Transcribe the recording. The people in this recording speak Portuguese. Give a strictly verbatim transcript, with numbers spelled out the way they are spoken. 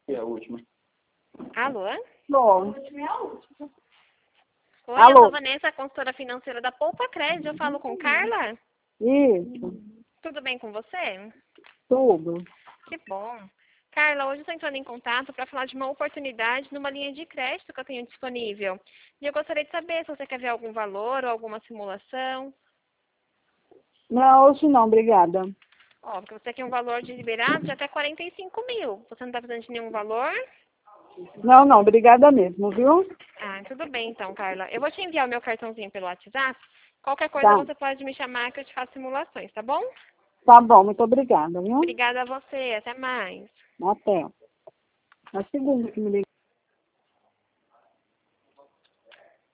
É a última. Alô? Bom. Oi, Alô? eu sou Vanessa, consultora financeira da Poupa Crédito. Eu falo com Carla? Isso, Tudo bem com você? tudo. Que bom. Carla, hoje eu estou entrando em contato para falar de uma oportunidade numa linha de crédito que eu tenho disponível. E eu gostaria de saber se você quer ver algum valor ou alguma simulação. Não, hoje não, obrigada. Ó, porque você tem um valor de liberado de até quarenta e cinco mil. Você não está precisando de nenhum valor? Não, não, obrigada mesmo, viu? Ah, tudo bem então, Carla. Eu vou te enviar o meu cartãozinho pelo WhatsApp. Qualquer coisa Tá, você pode me chamar que eu te faço simulações, tá bom? tá bom, muito obrigada, viu? Obrigada a você. Até mais. Até. A segunda que me ligou.